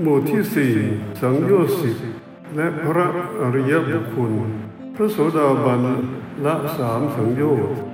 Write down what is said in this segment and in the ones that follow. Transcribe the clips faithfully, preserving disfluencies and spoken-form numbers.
หมู่ที่สี่สังโยชน์สิบและพระอริยบุคคลพระโสดาบันละสามสังโยชน์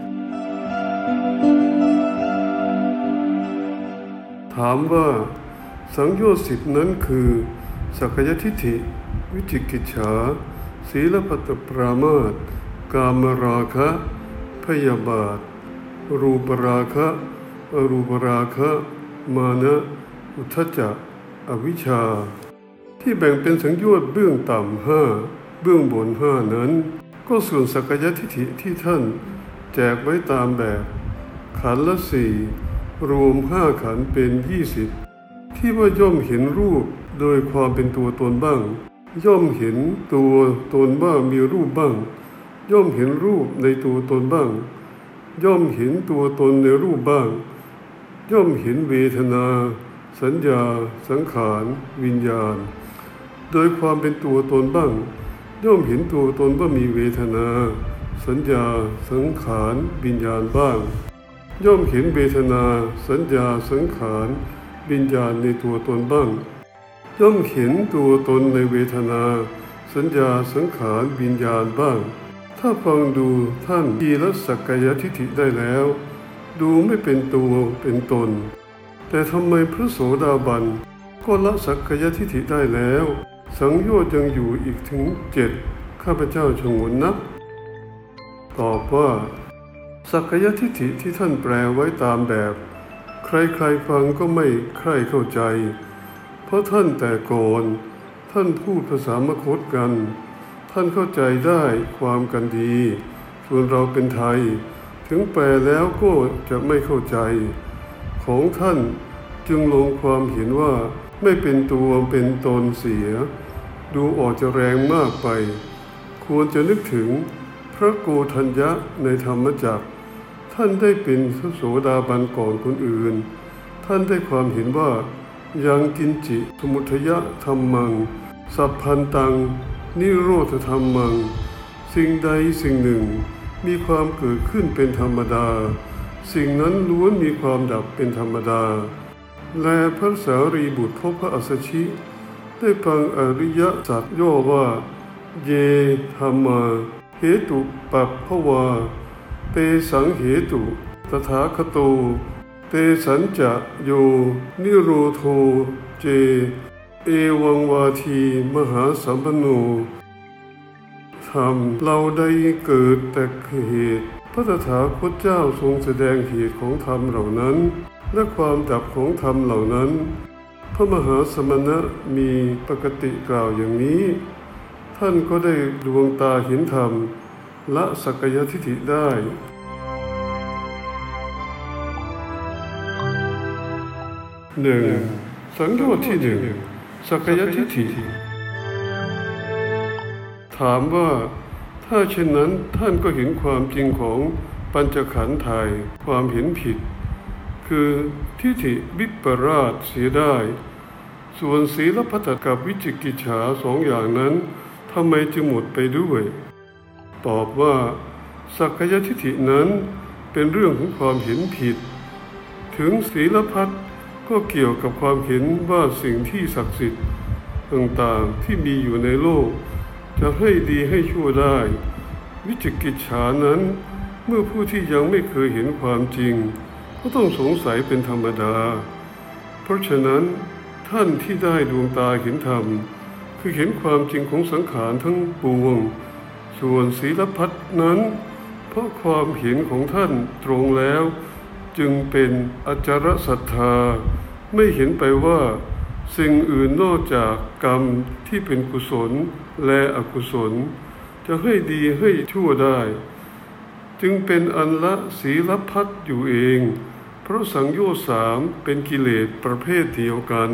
ถามว่าสังโยชน์สิบนั้นคือสักกายทิฏฐิวิจิกิจฉาศีลพัตปรามาสกามราคะพยาบาทรูปราคะอรูปราคะมานะอุทธัจจะอวิชชาที่แบ่งเป็นสังโยชน์เบื้องต่ำห้าเบื้องบนห้านั้นก็ส่วนสักกายทิฏฐิที่ท่านแจกไว้ตามแบบขันธ์ละสี่รวมห้าขันธ์เป็นยี่สิบที่ว่าย่อมเห็นรูปโดยความเป็นตัวตนบ้างย่อมเห็นตัวตนบ้างมีรูปบ้างย่อมเห็นรูปในตัวตนบ้างย่อมเห็นตัวตนในรูปบ้างย่อมเห็นเวทนาสัญญาสังขารวิญญาณโดยความเป็นตัวตนบ้างย่อมเห็นตัวตนว่ามีเวทนาสัญญาสังขารวิญญาณบ้างย่อมเห็นเวทนาสัญญาสังขารวิญญาณในตัวตนบ้างย่อมเห็นตัวตนในเวทนาสัญญาสังขารวิญญาณบ้างถ้าฟังดูท่านทีละสักกายทิฏฐิได้แล้วดูไม่เป็นตัวเป็นตนแต่ทำไมพระโสดาบันก็ละสักกายทิฏฐิได้แล้วสังโยชน์ยังอยู่อีกถึงเจ็ดข้าพเจ้าฉงนนักตอบว่าสักกายทิฏฐิที่ท่านแปลไว้ตามแบบใครๆฟังก็ไม่ใคร่เข้าใจเพราะท่านแต่ก่อนท่านพูดภาษามคธกันท่านเข้าใจได้ความกันดีส่วนเราเป็นไทยถึงแปลแล้วก็จะไม่เข้าใจของท่านจึงลงความเห็นว่าไม่เป็นตัวเป็นตนเสียดูออกจะแรงมากไปควรจะนึกถึงพระโกฏัญญะในธรรมจักรท่านได้เป็นพระโสดาบันก่อนคนอื่นท่านได้ความเห็นว่ายังกินจิสมุทยะธรรมังสัพพันตังนิโรธธรรมังสิ่งใดสิ่งหนึ่งมีความเกิดขึ้นเป็นธรรมดาสิ่งนั้นล้วนมีความดับเป็นธรรมดาและพระสารีบุตรพบพระอัสสชิได้ฟังอริยสัจย่อว่าเยธรรมาเหตุปัปภวาเตสังเหตุตถาคโตเตสัญจะโยนิโรโธเจเอวังวาทีมหาสัมปันโนธรรมเราได้เกิดแต่เหตุพระตถาคตเจ้าทรงแสดงเหตุของธรรมเหล่านั้นและความดับของธรรมเหล่านั้นพระมหาสมณะมีปกติกล่าวอย่างนี้ท่านก็ได้ดวงตาเห็นธรรมละสักกายทิฏฐิได้หนึ่งสังโยชน์ที่หนึ่งสักกายทิฏฐิถามว่าถ้าเช่นนั้นท่านก็เห็นความจริงของปัญจขันธ์ถ่ายความเห็นผิดคือทิฏฐิวิปราสเสียได้ส่วนศีลพัตตกับวิจิกิจฉาสองอย่างนั้นทำไมจึงหมดไปด้วยตอบว่าสักกายทิฏฐินั้นเป็นเรื่องของความเห็นผิดถึงศีลพัตก็เกี่ยวกับความเห็นว่าสิ่งที่ศักดิ์สิทธิ์ต่างๆที่มีอยู่ในโลกจะให้ดีให้ชั่วได้วิจิกิจฉานั้นเมื่อผู้ที่ยังไม่เคยเห็นความจริงก็ต้องสงสัยเป็นธรรมดาเพราะฉะนั้นท่านที่ได้ดวงตาเห็นธรรมคือเห็นความจริงของสังขารทั้งปวงส่วนศีลพัตนั้นเพราะความเห็นของท่านตรงแล้วจึงเป็นอจารศรัทธาไม่เห็นไปว่าสิ่งอื่นนอกจากกรรมที่เป็นกุศลและอกุศลจะให้ดีให้ชั่วได้จึงเป็นอันละศีลพัตอยู่เองเพราะสังโยชน์สามเป็นกิเลสประเภทเดียวกัน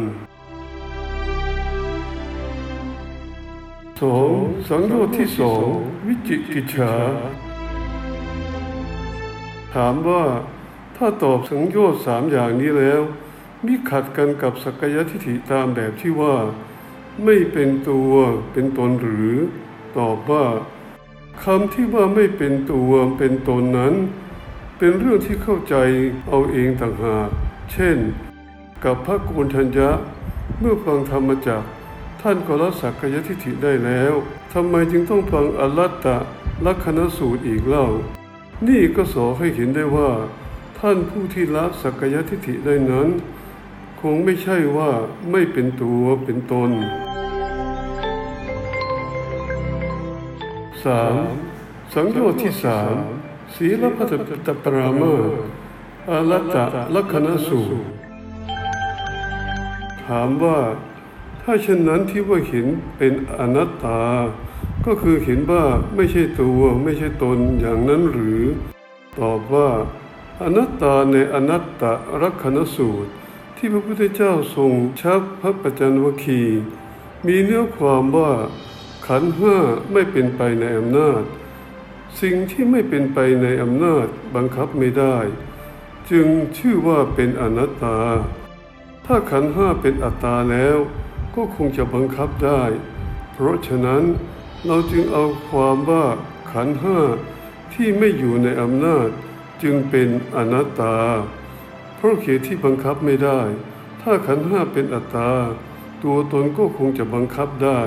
สองสังโยชน์ที่สองวิจิกิจฉาถามว่าถ้าตอบสังโยชน์สามอย่างนี้แล้วมิขัดกันกับสักกายทิฏฐิตามแบบที่ว่าไม่เป็นตัวเป็นตนหรือตอบว่าคำที่ว่าไม่เป็นตัวเป็นตนนั้นเป็นเรื่องที่เข้าใจเอาเองต่างหากเช่นกับพระโกฏัญญะเมื่อฟังธรรมจักรท่านก็ละสักกายทิฏฐิได้แล้วทำไมจึงต้องฟังอรัตตลักขณสูตรอีกเล่านี่ก็สอให้เห็นได้ว่าท่านผู้ที่ละสักกายทิฏฐิได้นั้นคงไม่ใช่ว่าไม่เป็นตัวเป็นตน สาม สังโยชน์ที่สามศีลพัตตปรามาสอรัตตลักขณสูตรถามว่าถ้าเช่นนั้นที่ว่าเห็นเป็นอนัตตาก็คือเห็นว่าไม่ใช่ตัวไม่ใช่ตนอย่างนั้นหรือตอบว่าอนัตตาในอนัตตลักขณสูตรที่พระพุทธเจ้าทรงชักพระปัจจนวคีมีเนื้อความว่าขันธ์ห้าไม่เป็นไปในอำนาจสิ่งที่ไม่เป็นไปในอำนาจบังคับไม่ได้จึงชื่อว่าเป็นอนัตตาถ้าขันธ์ห้าเป็นอัตตาแล้วก็คงจะบังคับได้เพราะฉะนั้นเราจึงเอาความว่าขันธ์ห้าที่ไม่อยู่ในอำนาจจึงเป็นอนัตตาเพราะเหตุที่บังคับไม่ได้ถ้าขันธ์ห้าเป็นอัตตาตัวตนก็คงจะบังคับได้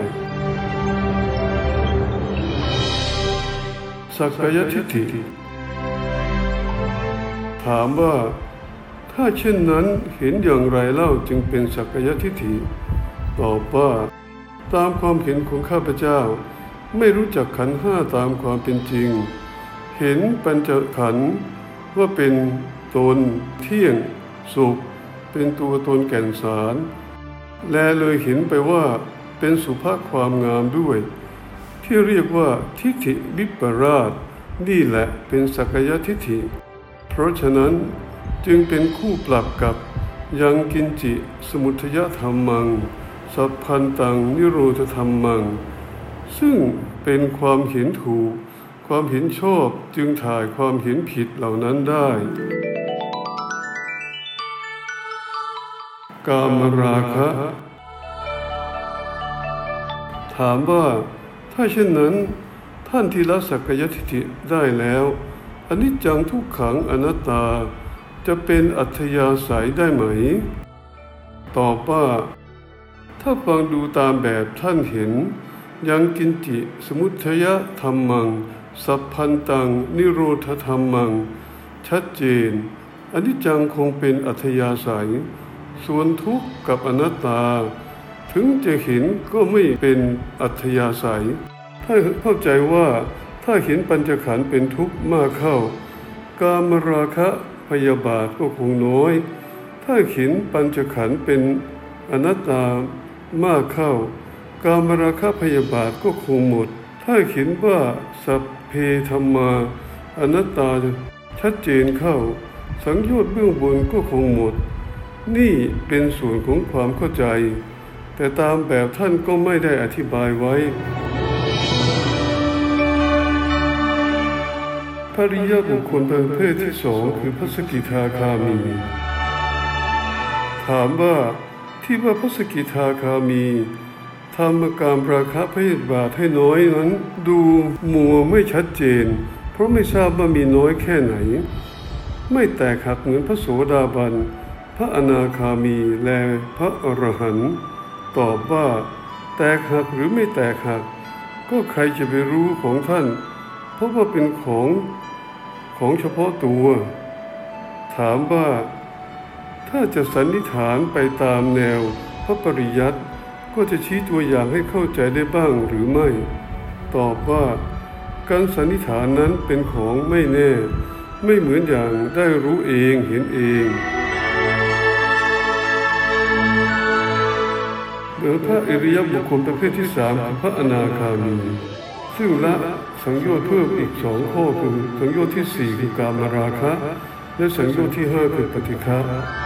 สักกายทิฏฐิถามว่าถ้าเช่นนั้นเห็นอย่างไรเล่าจึงเป็นสักกายทิฏฐิตอบว่าตามความเห็นของข้าพเจ้าไม่รู้จักขันธ์ห้าตามความเป็นจริงเห็นปัญจขันธ์ว่าเป็นตนเที่ยงสุขเป็นตัวตนแก่นสารแลเลยเห็นไปว่าเป็นสุภาพความงามด้วยที่เรียกว่าทิฏฐิวิปราสนี่แหละเป็นสักกายทิฏฐิเพราะฉะนั้นจึงเป็นคู่ปรับกับยังกินจิสมุทยธรรมังสัพพันตังนิโรธธรรมังซึ่งเป็นความเห็นถูกความเห็นชอบจึงถ่ายความเห็นผิดเหล่านั้นได้กามราคะถามว่าถ้าเช่นนั้นท่านที่ละสักกายทิฏฐิได้แล้วอนิจจังทุกขังอนัตตาจะเป็นอัธยาศัยได้ไหมตอบว่าถ้าฟังดูตามแบบท่านเห็นยังกินจิสมุทยธรรมังสัพพันตังนิโรธธรรมังชัดเจนอนิจจังคงเป็นอัธยาศัยส่วนทุกข์กับอนัตตาถึงจะเห็นก็ไม่เป็นอัธยาศัยถ้าเข้าใจว่าถ้าเห็นปัญจขันธ์เป็นทุกข์มากเข้ากามราคะพยาบาทก็คงน้อยถ้าเห็นปัญจขันธ์เป็นอนัตตามากเข้ากามราคะพยาบาทก็คงหมดถ้าเห็นว่าสัพเพธัมมาอนัตตาชัดเจนเข้าสังโยชน์เบื้องบนก็คงหมดนี่เป็นส่วนของความเข้าใจแต่ตามแบบท่านก็ไม่ได้อธิบายไว้พระอริยบุคคลประเภทที่สองคือพระสกิทาคามีถามว่าที่ว่าพระสกิทาคามีทำกามราคะพยาบาทให้น้อยนั้นดูมัวไม่ชัดเจนเพราะไม่ทราบว่ามีน้อยแค่ไหนไม่แตกหักเหมือนพระโสดาบันพระอนาคามีและพระอรหันต์ตอบว่าแตกหักหรือไม่แตกหักก็ใครจะไปรู้ของท่านเพราะว่าเป็นของของเฉพาะตัวถามว่าถ้าจะสันนิษฐานไปตามแนวพระปริยัติก็จะชี้ตัวอย่างให้เข้าใจได้บ้างหรือไม่ตอบว่าการสันนิษฐานนั้นเป็นของไม่แน่ไม่เหมือนอย่างได้รู้เองเห็นเองเหมือนพระอริยบุคคลประเภทที่สามพระอนาคามีซึ่งละสังโยชน์เพิ่มอีกสองข้อคือสังโยชน์ที่สี่คือกามราคะและสังโยชน์ที่ห้าคือปฏิฆะ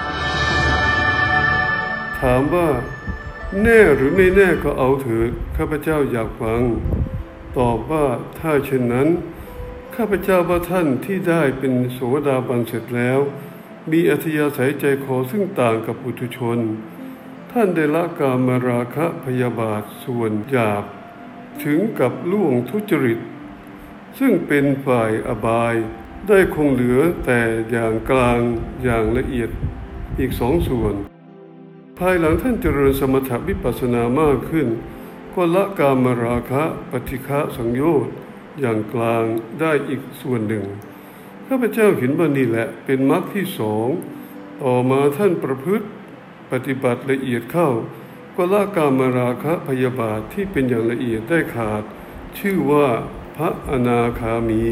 ถามว่าแน่หรือไม่แน่ก็เอาเถิดข้าพเจ้าอยากฟังตอบว่าถ้าเช่นนั้นข้าพเจ้าว่าท่านที่ได้เป็นโสดาบันเสร็จแล้วมีอัธยาศัยใจคอซึ่งต่างกับปุถุชนท่านได้ละกามราคะพยาบาทส่วนหยาบถึงกับล่วงทุจริตซึ่งเป็นฝ่ายอบายได้คงเหลือแต่อย่างกลางอย่างละเอียดอีกสองส่วนภายหลังท่านเจริญสมถะวิปัสสนามากขึ้นก็ละกามราคะปฏิฆะสังโยชน์อย่างกลางได้อีกส่วนหนึ่งข้าพเจ้าเห็นว่านี่แหละเป็นมรรคที่สองต่อมาท่านประพฤติปฏิบัติละเอียดเข้าก็ละกามราคะพยาบาทที่เป็นอย่างละเอียดได้ขาดชื่อว่าพระอนาคามี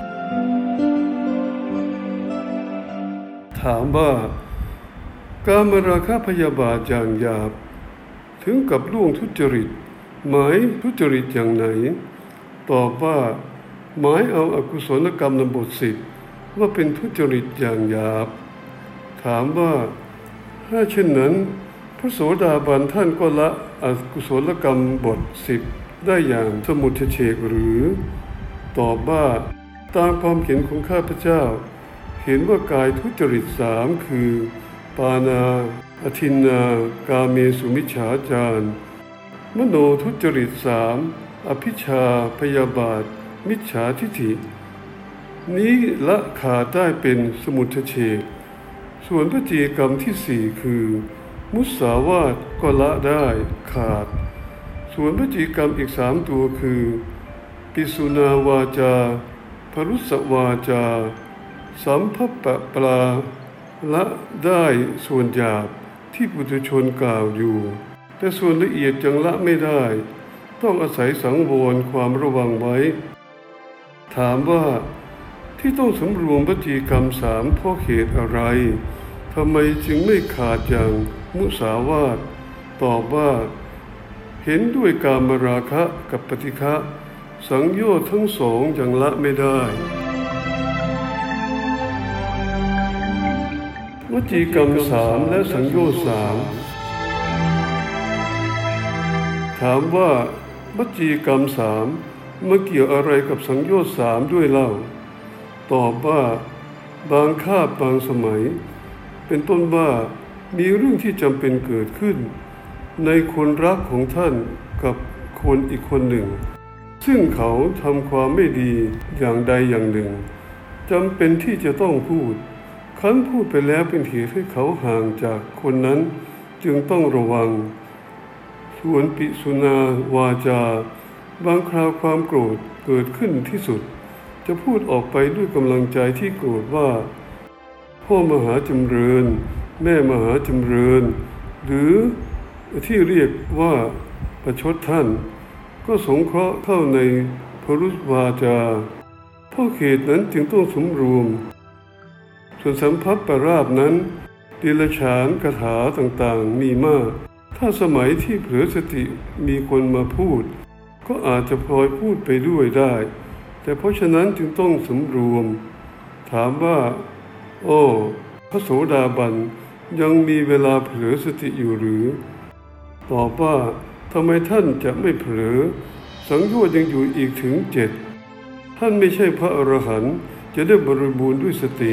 ถามว่ากามราคะพยาบาทอย่างหยาบถึงกับล่วงทุจริตหมายทุจริตอย่างไหนตอบว่าหมายเอาอกุศลกรรมในบทสิบว่าเป็นทุจริตอย่างหยาบถามว่าถ้าเช่นนั้นพระโสดาบันท่านก็ละอกุศลกรรมบทสิบได้อย่างสมุทเฉกหรือตอบว่าตามความเห็นของข้าพเจ้าเห็นว่ากายทุจริตสามคือปานาอทินนากาเมสุมิจฉาจารมโนทุจริตสามอภิชาพยาบาทมิจฉาทิฏฐินี้ละขาดได้เป็นสมุทเฉกส่วนพฤติกรรมที่สี่คือมุสาวาทก็ละได้ขาดส่วนพฤติกรรมอีกสามตัวคือปิสุนาวาจาพรุสวาจาสัมภปะปลาละได้ส่วนหยาบที่ปุถุชนกล่าวอยู่แต่ส่วนละเอียดยังละไม่ได้ต้องอาศัยสังวรความระวังไว้ถามว่าที่ต้องสำรวมพฤติกรรมสามเพราะเหตุอะไรทำไมจึงไม่ขาดอย่างมุสาวาทตอบว่าเห็นด้วยกามราคะกับปฏิฆะสังโยชน์ทั้งสองยังละไม่ได้วจีกรรมสามและสังโยชน์สามถามว่าวจีกรรมสามมาเกี่ยวอะไรกับสังโยชน์สามด้วยเล่าตอบว่าบางคาบบางสมัยเป็นต้นว่ามีเรื่องที่จำเป็นเกิดขึ้นในคนรักของท่านกับคนอีกคนหนึ่งซึ่งเขาทำความไม่ดีอย่างใดอย่างหนึ่งจำเป็นที่จะต้องพูดครั้นพูดไปแล้วเป็นเหตุให้เขาห่างจากคนนั้นจึงต้องระวังส่วนปิสุนาวาจาบางคราวความโกรธเกิดขึ้นที่สุดจะพูดออกไปด้วยกำลังใจที่โกรธว่าพ่อมหาจำเริญแม่มหาจำเริญหรือที่เรียกว่าประชดท่านก็สงเคราะห์เข้าในพรุสวาจาเพราะเหตุนั้นจึงต้องสมรวมส่วนสัมภัปปราภนั้นดิลฉานคาถาต่างๆมีมากถ้าสมัยที่เผลอสติมีคนมาพูดก็อาจจะพลอยพูดไปด้วยได้แต่เพราะฉะนั้นจึงต้องสำรวมถามว่าโอ้พระโสดาบันยังมีเวลาเผลอสติอยู่หรือตอบว่าทำไมท่านจะไม่เผลอสังโยชน์ยังอยู่อีกถึงเจ็ดท่านไม่ใช่พระอรหันต์จะได้บริบูรณ์ด้วยสติ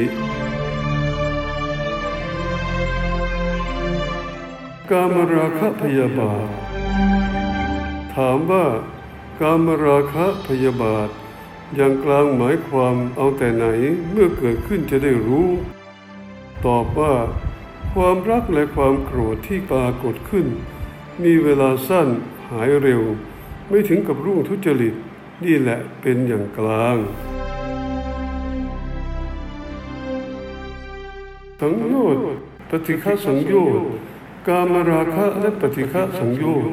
กามราคะพยาบาทถามว่ากามราคะพยาบาทอย่างกลางหมายความเอาแต่ไหนเมื่อเกิดขึ้นจะได้รู้ตอบว่าความรักและความโกรธที่ปรากฏขึ้นมีเวลาสั้นหายเร็วไม่ถึงกับรุ่งทุจริตนี่แหละเป็นอย่างกลางสังโยชน์ปฏิฆะสังโยชน์กามราคะและปฏิฆะสังโยชน์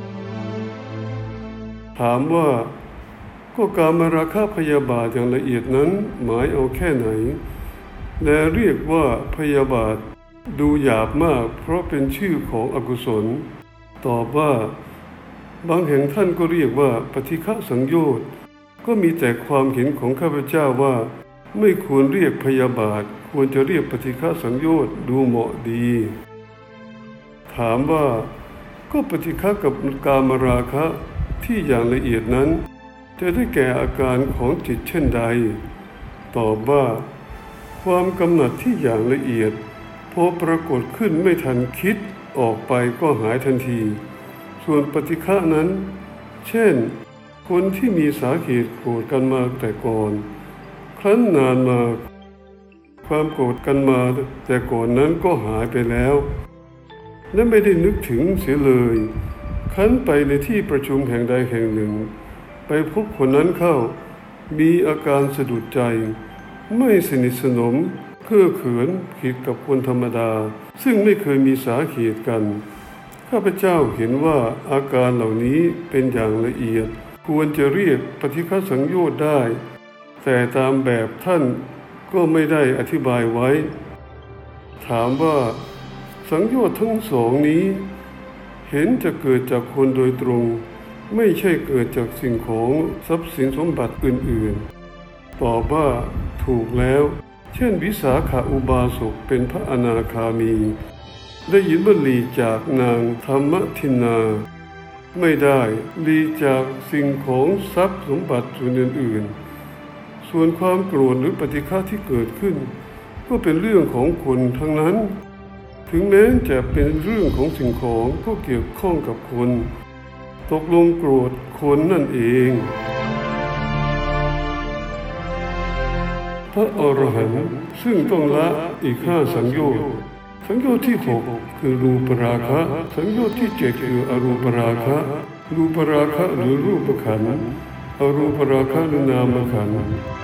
ถามว่าก็กามราคะพยาบาทอย่างละเอียดนั้นหมายเอาแค่ไหนและเรียกว่าพยาบาทดูหยาบมากเพราะเป็นชื่อของอกุศลตอบว่าบางแห่งท่านก็เรียกว่าปฏิฆะสังโยชน์ก็มีแต่ความเห็นของข้าพเจ้าว่าไม่ควรเรียกพยาบาทควรจะเรียกปฏิฆะสังโยชน์ดูเหมาะดีถามว่าก็ปฏิฆะกับกามราคะที่อย่างละเอียดนั้นจะได้แก่อาการของจิตเช่นใดตอบว่าความกำหนัดที่อย่างละเอียดพอปรากฏขึ้นไม่ทันคิดออกไปก็หายทันทีส่วนปฏิฆะนั้นเช่นคนที่มีสาเหตุโกรธกันมาแต่ก่อนครั้นนานมาความโกรธกันมาแต่ก่อนนั้นก็หายไปแล้วและไม่ได้นึกถึงเสียเลยคันไปในที่ประชุมแห่งใดแห่งหนึ่งไปพบคนนั้นเข้ามีอาการสะดุดใจไม่สนิทสนมเพ้อเขินผิดกับคนธรรมดาซึ่งไม่เคยมีสาเหตุกันข้าพเจ้าเห็นว่าอาการเหล่านี้เป็นอย่างละเอียดควรจะเรียกปฏิฆะสังโยชน์ได้แต่ตามแบบท่านก็ไม่ได้อธิบายไว้ถามว่าสังโยชน์ทั้งสองนี้เห็นจะเกิดจากคนโดยตรงไม่ใช่เกิดจากสิ่งของทรัพย์สินสมบัติอื่นๆตอบว่าถูกแล้วเช่นวิสาขาอุบาสกเป็นพระอนาคามีได้ยินว่าหลีจากนางธรรมทินนาไม่ได้หลีจากสิ่งของทรัพย์สมบัติส่วนอื่นๆส่วนความโกรธหรือปฏิฆะที่เกิดขึ้นก็เป็นเรื่องของคนทั้งนั้นถึงแม้จะเป็นเรื่องของสิ่งของก็เกี่ยวข้องกับคนตกลงโกรธคนนั่นเองพระอรหันต์ซึ่งต้องละอีกห้าสังโยชน์สังโยชน์ที่หกคือรูปราคะสังโยชน์ที่เจ็ดคืออรูปราคะรูปราคะหรือรูปขันธ์อรูปราคะหรือนามขันธ์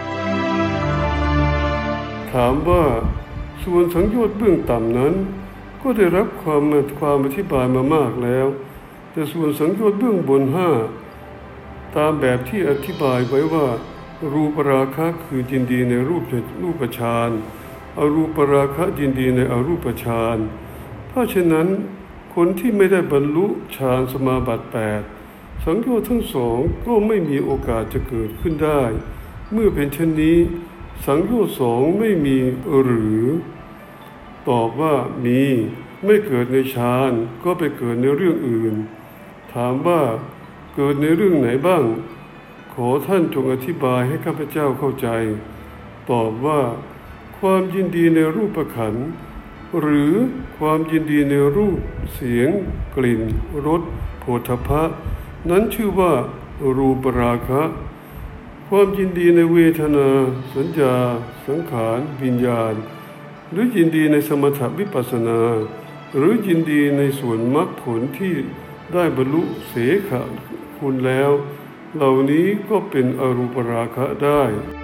ถามว่าส่วนสังโยชน์เบื้องต่ำนั้นก็ได้รับความความอธิบายมามากแล้วแต่ส่วนสังโยชน์เบื้องบนห้าตามแบบที่อธิบายไว้ว่ารูปราคะคือยินดีในรูปรูปฌานอรูปราคะยินดีในอรูปฌานเพราะฉะนั้นคนที่ไม่ได้บรรลุฌานสมาบัติแปดสังโยชน์ทั้งสองก็ไม่มีโอกาสจะเกิดขึ้นได้เมื่อเป็นเช่นนี้สังโยชน์สองไม่มีหรือตอบว่ามีไม่เกิดในฌานก็ไปเกิดในเรื่องอื่นถามว่าเกิดในเรื่องไหนบ้างขอท่านจงอธิบายให้ข้าพเจ้าเข้าใจตอบว่าความยินดีในรูปขันธ์หรือความยินดีในรูปเสียงกลิ่นรสโผฏฐัพพะนั้นชื่อว่ารูปราคะความยินดีในเวทนาสัญญาสังขารวิญญาณหรือยินดีในสมถวิปัสสนาหรือยินดีในส่วนมรรคผลที่ได้บรรลุเสขคุณแล้วเหล่านี้ก็เป็นอรูปราคะได้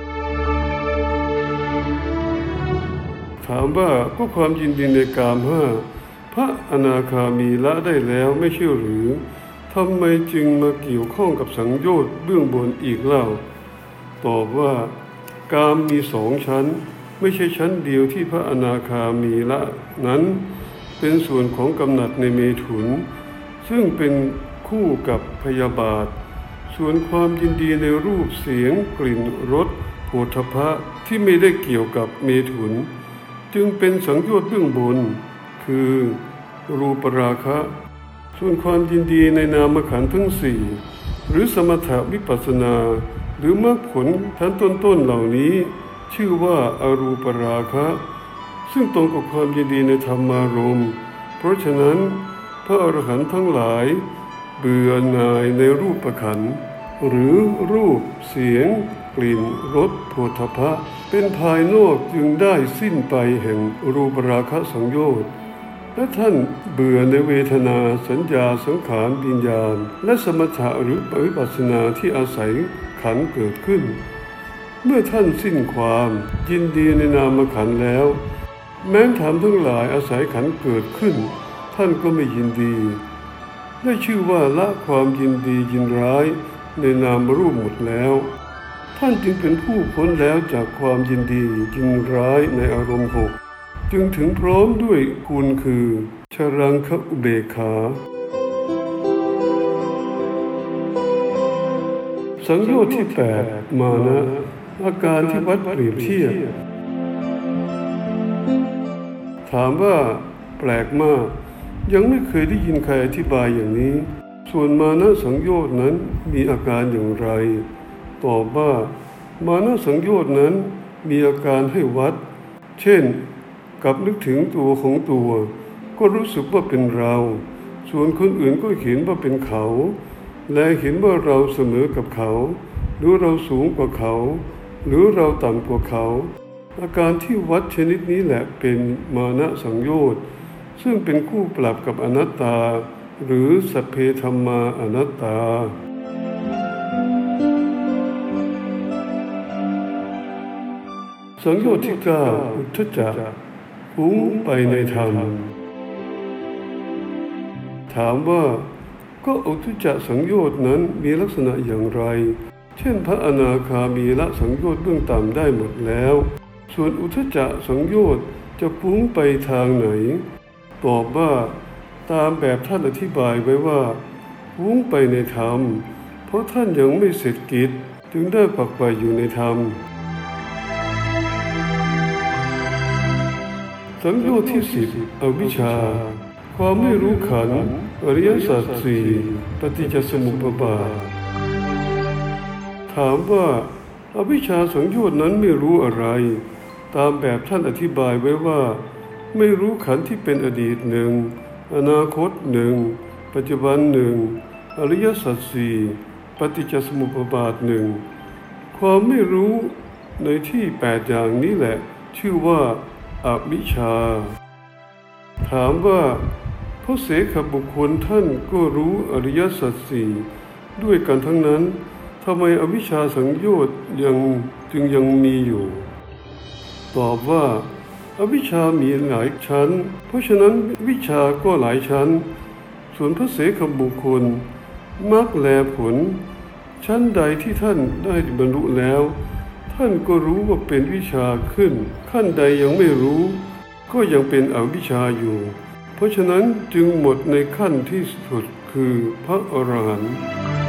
ถามว่าก็ความยินดีในกามห้าพระอนาคามีละได้แล้วไม่ใช่หรือทำไมจึงมาเกี่ยวข้องกับสังโยชน์เบื้องบนอีกเล่าตอบว่ากามมีสองชั้นไม่ใช่ชั้นเดียวที่พระอนาคามีละนั้นเป็นส่วนของกำหนัดในเมถุนซึ่งเป็นคู่กับพยาบาทส่วนความยินดีในรูปเสียงกลิ่นรสโผฏฐัพพะที่ไม่ได้เกี่ยวกับเมถุนจึงเป็นสังโยชน์เบื้องบนคือรูปราคะส่วนความยินดีในนามขันธ์ทั้งสี่หรือสมถะวิปัสสนาหรือมรรคผลชั้นต้นๆเหล่านี้ชื่อว่าอรูปราคะซึ่งตรงกับความยินดีในธรรมารมณ์เพราะฉะนั้นพระอรหันต์ทั้งหลายเบื่อหน่ายในรูปขันธ์หรือรูปเสียงกลิ่นรสโผฏฐัพพะเป็นภายนอกจึงได้สิ้นไปแห่งรูปราคะสังโยชน์และท่านเบื่อในเวทนาสัญญาสังขารวิญญาณและสมถะหรือวิปัสสนาที่อาศัยขันธ์เกิดขึ้นเมื่อท่านสิ้นความยินดีในนามขันธ์แล้วแม้ธรรมทั้งหลายอาศัยขันธ์เกิดขึ้นท่านก็ไม่ยินดีได้ชื่อว่าละความยินดียินร้ายในนามรูปหมดแล้วท่านจึงเป็นผู้พ้นแล้วจากความยินดียินร้ายในอารมณ์หกจึงถึงพร้อมด้วยคุณคือชรังคอุเบกขาสังโยชน์ที่แปดมานะอาการที่วัดเปรียบเทียบถามว่าแปลกมากยังไม่เคยได้ยินใครอธิบายอย่างนี้ส่วนมานะสังโยชน์นั้นมีอาการอย่างไรตอบว่ามานะสังโยชน์นั้นมีอาการให้วัดเช่นกับนึกถึงตัวของตัวก็รู้สึกว่าเป็นเราส่วนคนอื่นก็เห็นว่าเป็นเขาและเห็นว่าเราเสมอกับเขาหรือเราสูงกว่าเขาหรือเราต่ำกว่าเขาอาการที่วัดชนิดนี้แหละเป็นมานะสังโยชน์ซึ่งเป็นคู่ปรับกับอนัตตาหรือสัพเพธัมมาอนัตตาสังโยชน์ที่เก้าอุทธัจจะฟุ้งไปในธรรมถามว่าก็อุทธัจจะสังโยชน์นั้นมีลักษณะอย่างไรเช่นพระอนาคามีละสังโยชน์เบื้องต่ำได้หมดแล้วส่วนอุทธัจจะสังโยชน์จะฟุ้งไปทางไหนตอบว่าตามแบบท่านอธิบายไว้ว่าฟุ้งไปในธรรมเพราะท่านยังไม่เสร็จกิจจึงได้ปักไปอยู่ในธรรมสังโยชน์ที่สิบอวิชชาความไม่รู้ขันธ์อริยสัจสี่ปฏิจจสมุปบาทถามว่าอวิชชาสังโยชน์นั้นไม่รู้อะไรตามแบบท่านอธิบายไว้ว่าไม่รู้ขันธ์ที่เป็นอดีตหนึ่งอนาคตหนึ่งปัจจุบันหนึ่งอริยสัจสี่ปฏิจจสมุปบาทหนึ่งความไม่รู้ในที่แปดอย่างนี้แหละชื่อว่าอวิชชาถามว่าพระเสขบุคคลท่านก็รู้อริยสัจสี่ด้วยกันทั้งนั้นทำไมอวิชชาสังโยชน์ยังจึงยังมีอยู่ตอบว่าอวิชชามีหลายชั้นเพราะฉะนั้นวิชาก็หลายชั้นส่วนพระเสขบุคคลมรรคแลผลชั้นใดที่ท่านได้บรรลุแล้วท่านก็รู้ว่าเป็นวิชาขึ้นขั้นใดยังไม่รู้ก็ยังเป็นอวิชชาอยู่เพราะฉะนั้นจึงหมดในขั้นที่สุดคือพระอรหันต์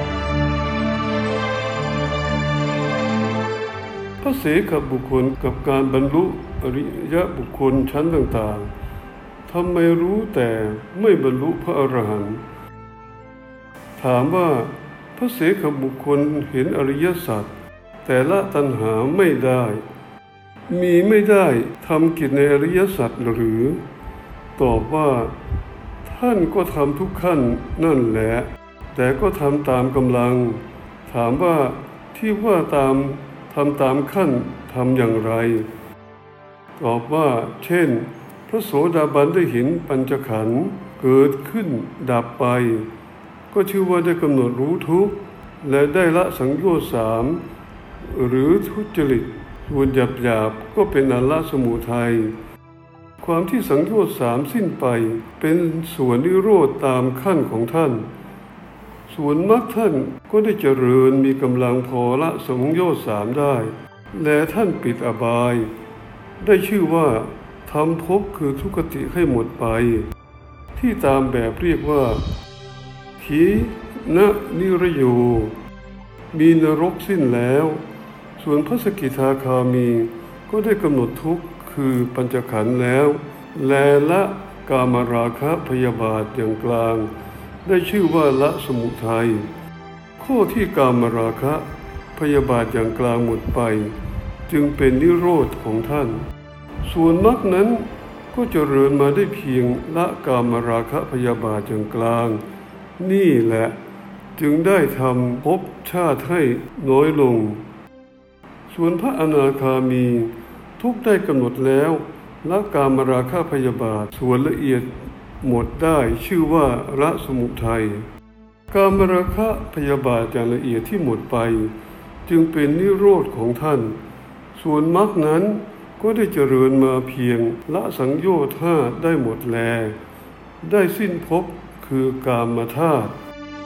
พระเสขบุคคลกับการบรรลุอริยบุคคลชั้นต่างๆทำไมรู้แต่ไม่บรรลุพระอรหันต์ถามว่าพระเสขบุคคลเห็นอริยสัจแต่ละตัณหาไม่ได้มีไม่ได้ทำกิจในอริยสัจหรือตอบว่าท่านก็ทำทุกขั้นนั่นแหละแต่ก็ทำตามกำลังถามว่าที่ว่าตามทำตามขั้นทำอย่างไรตอบว่าเช่นพระโสดาบันได้เห็นปัญจขันธ์เกิดขึ้นดับไปก็ชื่อว่าได้กำหนดรู้ทุกข์และได้ละสังโยชน์สามหรือทุจริตส่วนหยาบๆก็เป็นอละสมุทัยความที่สังโยชน์สามสิ้นไปเป็นส่วนนิโรธตามขั้นของท่านส่วนมรรคท่านก็ได้เจริญมีกำลังพอละสังโยชน์สามได้และท่านปิดอบายได้ชื่อว่าทำภพคือทุกขติให้หมดไปที่ตามแบบเรียกว่าขีณนิรโยมีนรกสิ้นแล้วส่วนพระสกิทาคามีก็ได้กำหนดทุกข์คือปัญจขันธ์แล้วแลละกามราคะพยาบาทอย่างกลางได้ชื่อว่าละสมุทัยข้อที่กามราคะพยาบาทอย่างกลางหมดไปจึงเป็นนิโรธของท่านส่วนมรรคนั้นก็เจริญมาได้เพียงละกามราคะพยาบาทอย่างกลางนี่แหละจึงได้ทำภพชาติให้น้อยลงส่วนพระอนาคามีทุกได้กำหนดแล้วละกามราคะพยาบาทส่วนละเอียดหมดได้ชื่อว่าละสมุทัยกามราคะพยาบาทอย่างละเอียดที่หมดไปจึงเป็นนิโรธของท่านส่วนมรรคนั้นก็ได้เจริญมาเพียงละสังโยชน์ห้าได้หมดแลได้สิ้นภพคือกามธาตุ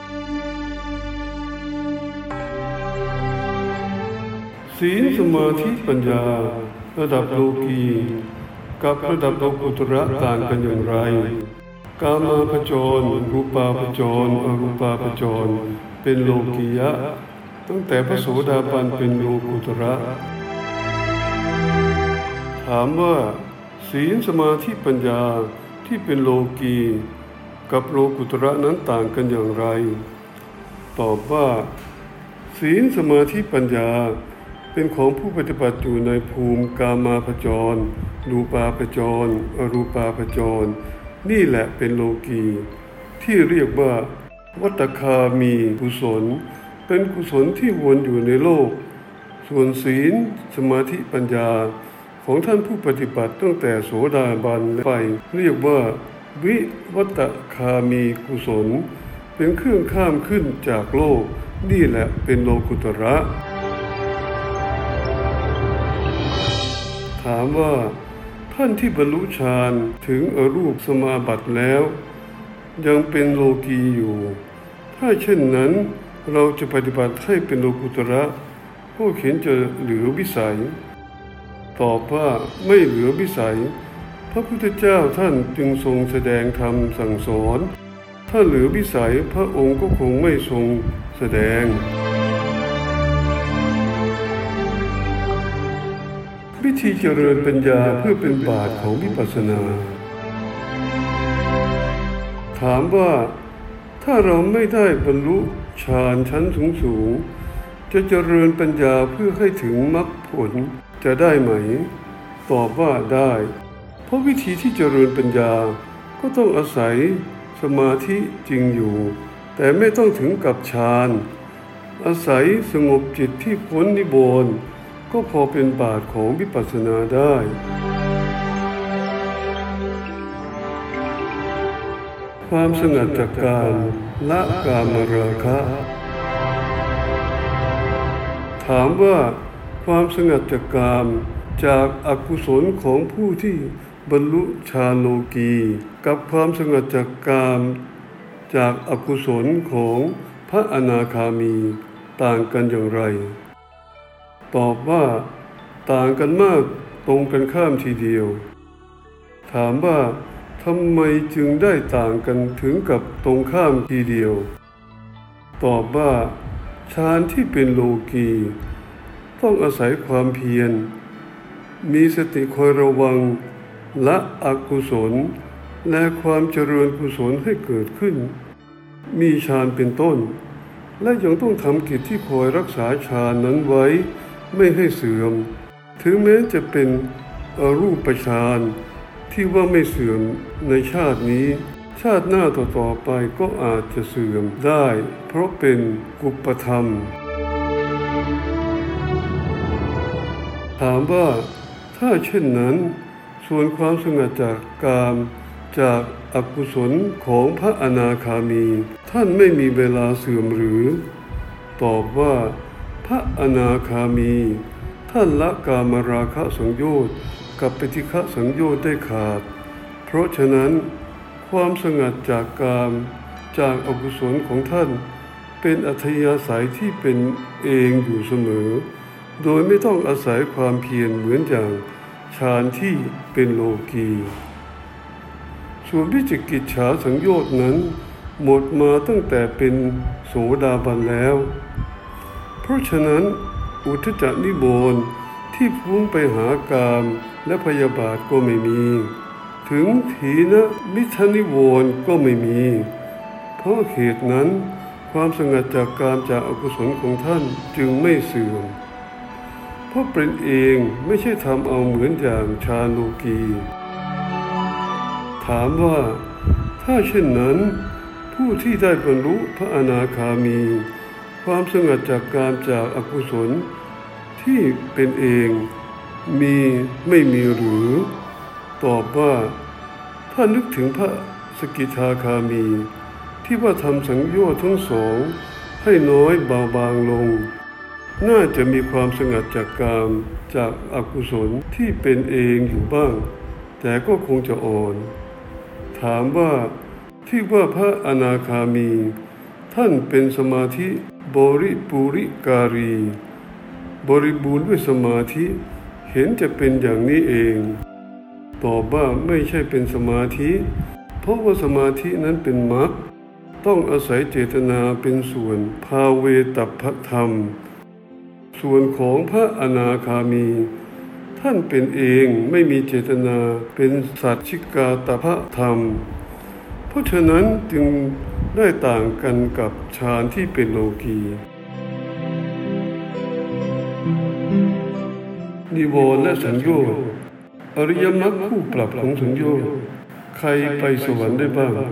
ศีลสมาธิปัญญาระดับโลกีกับระดับโลกุตระต่างกันอย่างไรกามาพจรรูปาพจรอรูปาพจรเป็นโลกียะตั้งแต่พระโสดาบันเป็นโลกุตระถามว่าศีลสมาธิปัญญาที่เป็นโลกีกับโลกุตระนั้นต่างกันอย่างไรตอบว่าศีลสมาธิปัญญาเป็นของผู้ปฏิบัติอยู่ในภูมิกามาพจรรูปาพจรอรูปาพจรนี่แหละเป็นโลกีที่เรียกว่าวัตคามีกุศลเป็นกุศลที่วนอยู่ในโลกส่วนศีลสมาธิปัญญาของท่านผู้ปฏิบัติตั้งแต่โสดาบันไปเรียกว่าวิวัตคามีกุศลเป็นเครื่องข้ามขึ้นจากโลกนี่แหละเป็นโลกุตระถามว่าท่านที่บรรลุฌานถึงอรูปสมาบัติแล้วยังเป็นโลกีอยู่ถ้าเช่นนั้นเราจะปฏิบัติให้เป็นโลกุตระพวกเห็นจะเหลือวิสัยตอบว่าไม่เหลือวิสัยพระพุทธเจ้าท่านจึงทรงแสดงธรรมสั่งสอนถ้าเหลือวิสัยพระองค์ก็คงไม่ทรงแสดงวิธีเจริญปัญญาเพื่อเป็นบาตรของวิปัสสนาถามว่าถ้าเราไม่ได้บรรลุฌานชั้นสูงๆจะเจริญปัญญาเพื่อให้ถึงมรรคผลจะได้ไหมตอบว่าได้เพราะวิธีที่เจริญปัญญาก็ต้องอาศัยสมาธิจริงอยู่แต่ไม่ต้องถึงกับฌานอาศัยสงบจิตที่พ้นนิวรณ์ก็พอเป็นบาตรของวิปัสสนาได้ความสงัดจากการละกามราคะถามว่าความสงัดจากกามจากอกุศลของผู้ที่บรรลุฌานโลกีกับความสงัดจากกามจากอกุศลของพระอนาคามีต่างกันอย่างไรตอบว่าต่างกันมากตรงกันข้ามทีเดียวถามว่าทำไมจึงได้ต่างกันถึงกับตรงข้ามทีเดียวตอบว่าฌานที่เป็นโลกีต้องอาศัยความเพียรมีสติคอยระวังละอกุศลและความเจริญกุศลให้เกิดขึ้นมีฌานเป็นต้นและยังต้องทำกิจที่คอยรักษาฌานนั้นไว้ไม่ให้เสื่อมถึงแม้จะเป็นอรูปฌานที่ว่าไม่เสื่อมในชาตินี้ชาติหน้าต่อๆไปก็อาจจะเสื่อมได้เพราะเป็นกุปธรรมถามว่าถ้าเช่นนั้นส่วนความสงัดจากกามจากอกุศลของพระอนาคามีท่านไม่มีเวลาเสื่อมหรือตอบว่าพระอนาคามีท่านละกามราคะสังโยชน์กับปฏิฆะสังโยชน์ได้ขาดเพราะฉะนั้นความสงัดจากกามจากอกุศลของท่านเป็นอัธยาศัยที่เป็นเองอยู่เสมอโดยไม่ต้องอาศัยความเพียรเหมือนอย่างฌานที่เป็นโลกีส่วนวิจิกิจฉาสังโยชน์นั้นหมดมาตั้งแต่เป็นโสดาบันแล้วเพราะฉะนั้นอุทธัจจนิวรณ์ที่พุ่งไปหากามและพยาบาทก็ไม่มีถึงถีนมิทนิวรณ์ก็ไม่มีเพราะเหตุนั้นความสงัดจากกามจากอกุศลของท่านจึงไม่เสื่อมเพราะเป็นเองไม่ใช่ทำเอาเหมือนอย่างฌานโลกีถามว่าถ้าเช่นนั้นผู้ที่ได้บรรลุพระอนาคามีความสงัดจากกามจากอกุศลที่เป็นเองมีไม่มีหรือตอบว่าถ้านึกถึงพระสกิทาคามีที่ว่าทำสังโยชน์ทั้งสองให้น้อยเบาบางลงน่าจะมีความสงัดจากกามจากอกุศลที่เป็นเองอยู่บ้างแต่ก็คงจะอ่อนถามว่าที่ว่าพระอนาคามีท่านเป็นสมาธิบริปุริการีบริบูรณ์ด้วยสมาธิเห็นจะเป็นอย่างนี้เองตอบว่าไม่ใช่เป็นสมาธิเพราะว่าสมาธินั้นเป็นมรรคต้องอาศัยเจตนาเป็นส่วนภาเวตัพพธรรมส่วนของพระอนาคามีท่านเป็นเองไม่มีเจตนาเป็นสัจฉิกาตพธรรมเพราะฉะนั้นจึงได้ต่างกันกับฌานที่เป็นโลกีนิวรณ์และสังโยชน์อริยมรรคคู่ปรับของสังโยชน์ใครไปสวรรค์ได้บ้าง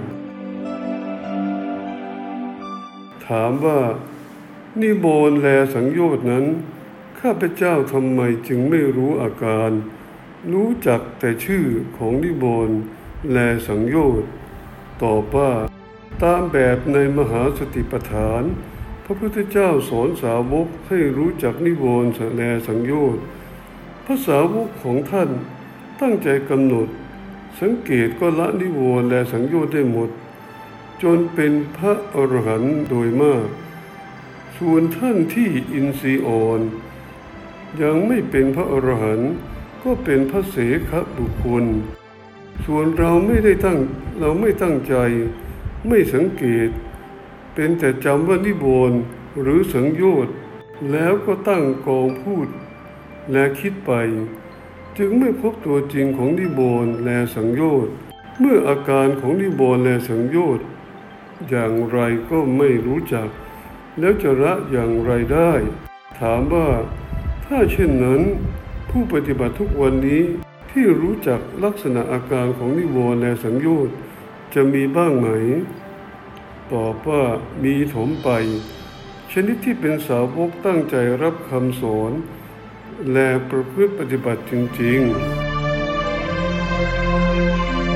ถามว่านิวรณ์และสังโยชน์นั้นข้าพเจ้าทำไมจึงไม่รู้อาการรู้จักแต่ชื่อของนิวรณ์และสังโยชน์ตอบว่าตามแบบในมหาสติปัฏฐานพระพุทธเจ้าสอนสาวกให้รู้จักนิวรณ์และสังโยชน์พระสาวกของท่านตั้งใจกำหนดสังเกตก็ละนิวรณ์และสังโยชน์ได้หมดจนเป็นพระอรหันต์โดยมากส่วนท่านที่อินทรีย์อ่อนยังไม่เป็นพระอรหันต์ก็เป็นพระเสขบุคคลส่วนเราไม่ได้ตั้งเราไม่ตั้งใจไม่สังเกตเป็นแต่จำว่านิวรณ์หรือสังโยชน์แล้วก็ตั้งกองพูดและคิดไปจึงไม่พบตัวจริงของนิวรณ์และสังโยชน์เมื่ออาการของนิวรณ์และสังโยชน์อย่างไรก็ไม่รู้จักแล้วจะละอย่างไรได้ถามว่าถ้าเช่นนั้นผู้ปฏิบัติทุกวันนี้ที่รู้จักลักษณะอาการของนิวรณ์และสังโยชน์จะมีบ้างไหมตอบว่ามีถมไปชนิดที่เป็นสาวกตั้งใจรับคำสอนและประพฤติปฏิบัติจริงๆ